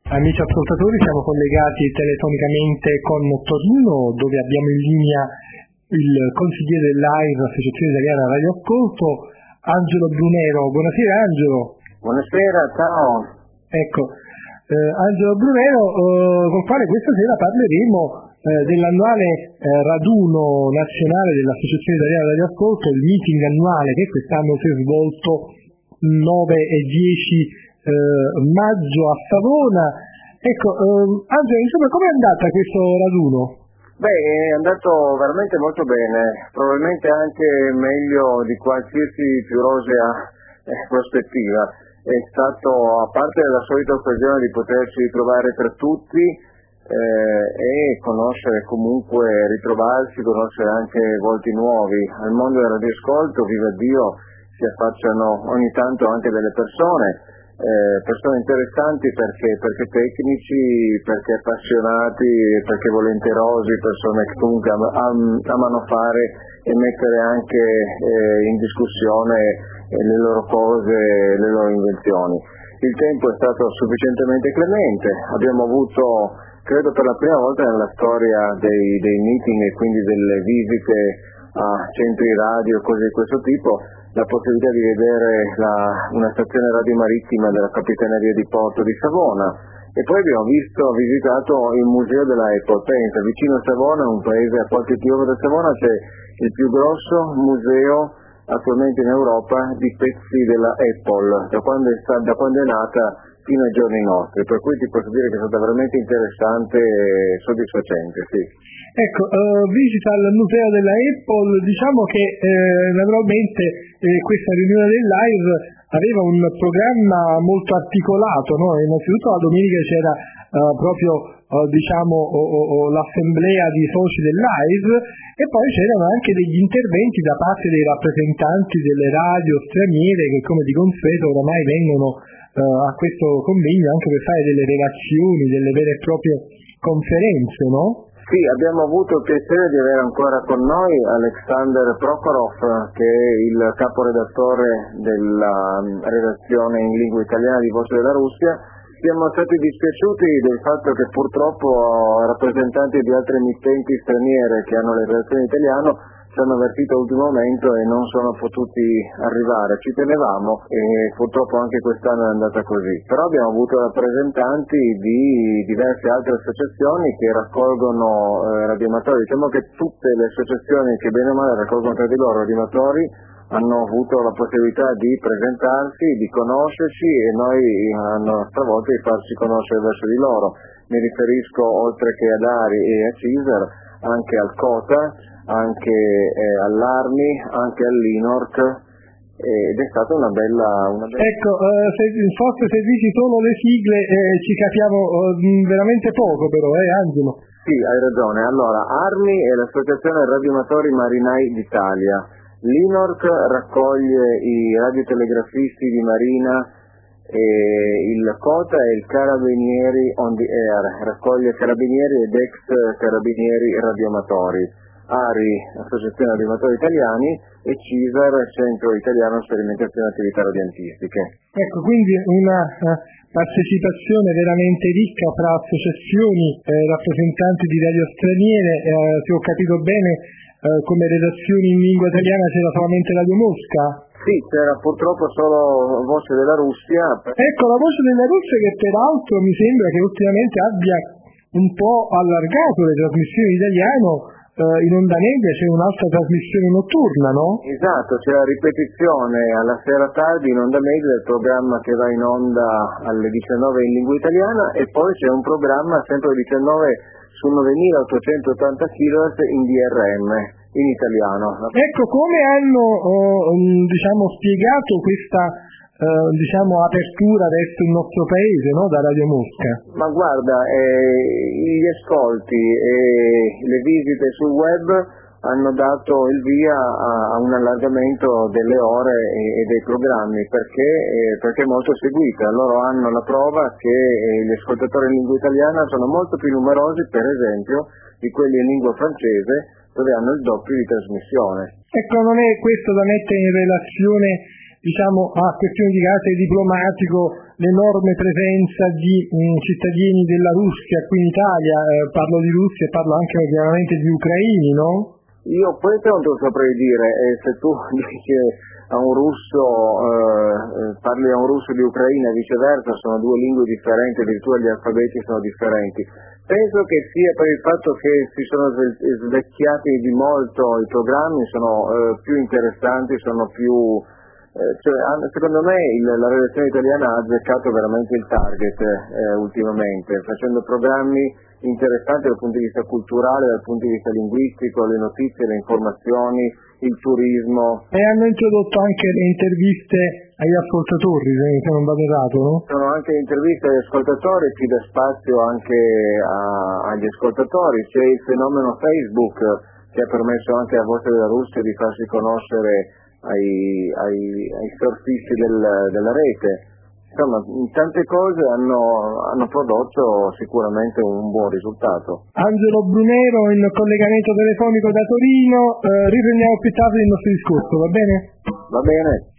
Amici ascoltatori, siamo collegati telefonicamente con Torino, dove abbiamo in linea il consigliere dell'AIR, Associazione Italiana Radio Ascolto, Angelo Brunero. Buonasera Angelo. Buonasera, ciao. Ecco, Angelo Brunero, col quale questa sera parleremo dell'annuale raduno nazionale dell'Associazione Italiana Radio Ascolto, il meeting annuale che quest'anno si è svolto 9 e 10 maggio a Savona. Ecco, Angelo, insomma, com'è andata questo raduno? È andato veramente molto bene, probabilmente anche meglio di qualsiasi più rosea prospettiva. È stato, a parte la solita occasione di poterci ritrovare per tutti e conoscere comunque, ritrovarsi, conoscere anche volti nuovi. Al mondo del radioascolto, viva Dio, si affacciano ogni tanto anche delle persone interessanti perché tecnici, perché appassionati, perché volenterosi, persone che comunque amano fare e mettere anche in discussione le loro cose, le loro invenzioni. Il tempo è stato sufficientemente clemente, abbiamo avuto, credo per la prima volta nella storia dei meeting e quindi delle visite a centri radio, cose di questo tipo, la possibilità di vedere una stazione radio marittima della Capitaneria di Porto di Savona, e poi abbiamo visitato il museo della Apple. Pensa, vicino a Savona, un paese a qualche chilometro da Savona, c'è il più grosso museo attualmente in Europa di pezzi della Apple, da quando è nata fino ai giorni nostri, per cui ti posso dire che è stata veramente interessante e soddisfacente, sì. Ecco, visita al museo della Apple, diciamo che naturalmente questa riunione del live aveva un programma molto articolato, no? Innanzitutto la domenica c'era proprio l'assemblea di soci del live, e poi c'erano anche degli interventi da parte dei rappresentanti delle radio straniere che, come di consueto, oramai vengono a questo convegno anche per fare delle relazioni, delle vere e proprie conferenze, no? Sì, abbiamo avuto il piacere di avere ancora con noi Alexander Prokhorov, che è il caporedattore della redazione in lingua italiana di Voce della Russia. Siamo stati dispiaciuti del fatto che purtroppo rappresentanti di altre emittenti straniere che hanno le redazioni in italiano ci hanno avvertito all'ultimo momento e non sono potuti arrivare. Ci tenevamo e purtroppo anche quest'anno è andata così. Però abbiamo avuto rappresentanti di diverse altre associazioni che raccolgono radioamatori. Diciamo che tutte le associazioni che bene o male raccolgono tra di loro radioamatori hanno avuto la possibilità di presentarsi, di conoscerci, e noi a nostra volta di farci conoscere verso di loro. Mi riferisco, oltre che ad Ari e a Caesar, anche al COTA, anche all'Armi, anche all'Inorc, ed è stata una bella... Ecco, forse se dici solo le sigle ci capiamo veramente poco, però, Angelo? Sì, hai ragione. Allora, Armi è l'Associazione Radioamatori Marinai d'Italia. L'Inorc raccoglie i radiotelegrafisti di Marina, e il COTA è il Carabinieri on the Air, raccoglie carabinieri ed ex carabinieri radioamatori. ARI, Associazione Radioamatori Italiani, e CISAR, Centro Italiano Sperimentazione e Attività Radiantistiche. Ecco, quindi una partecipazione veramente ricca fra associazioni, rappresentanti di radio straniere. Se ho capito bene, come redazioni in lingua italiana c'era solamente Radio Mosca? Sì, c'era purtroppo solo Voce della Russia. Ecco, la Voce della Russia, che peraltro mi sembra che ultimamente abbia un po' allargato le trasmissioni in italiano. In onda media c'è un'altra trasmissione notturna, no? Esatto, c'è la ripetizione alla sera tardi in onda media del programma che va in onda alle 19 in lingua italiana, e poi c'è un programma sempre alle 19 su 9880 kHz in DRM in italiano. Ecco, come hanno spiegato questa apertura verso il nostro paese, no, da Radio Mosca? Ma guarda, gli ascolti e le visite sul web hanno dato il via a un allargamento delle ore e dei programmi, perché è molto seguita. Loro hanno la prova che gli ascoltatori in lingua italiana sono molto più numerosi, per esempio, di quelli in lingua francese, dove hanno il doppio di trasmissione. Ecco, non è questo da mettere in relazione a questioni di carattere diplomatico l'enorme presenza di cittadini della Russia qui in Italia, parlo di Russia e parlo anche chiaramente di ucraini, no? Io questo non te lo saprei dire, se tu dici a un russo, parli a un russo di Ucraina e viceversa, sono due lingue differenti, addirittura gli alfabeti sono differenti. Penso che sia per il fatto che si sono svecchiati di molto i programmi, sono più interessanti, sono più... secondo me la redazione italiana ha azzeccato veramente il target ultimamente, facendo programmi interessanti dal punto di vista culturale, dal punto di vista linguistico, le notizie, le informazioni, il turismo. E hanno introdotto anche le interviste agli ascoltatori, se non vado errato, no? Sono anche interviste agli ascoltatori, si dà spazio anche agli ascoltatori, c'è il fenomeno Facebook che ha permesso anche a Voce della Russia di farsi conoscere ai surfisti della rete. Insomma, tante cose hanno prodotto sicuramente un buon risultato. Angelo Brunero in collegamento telefonico da Torino, riprendiamo più tardi il nostro discorso, va bene? Va bene.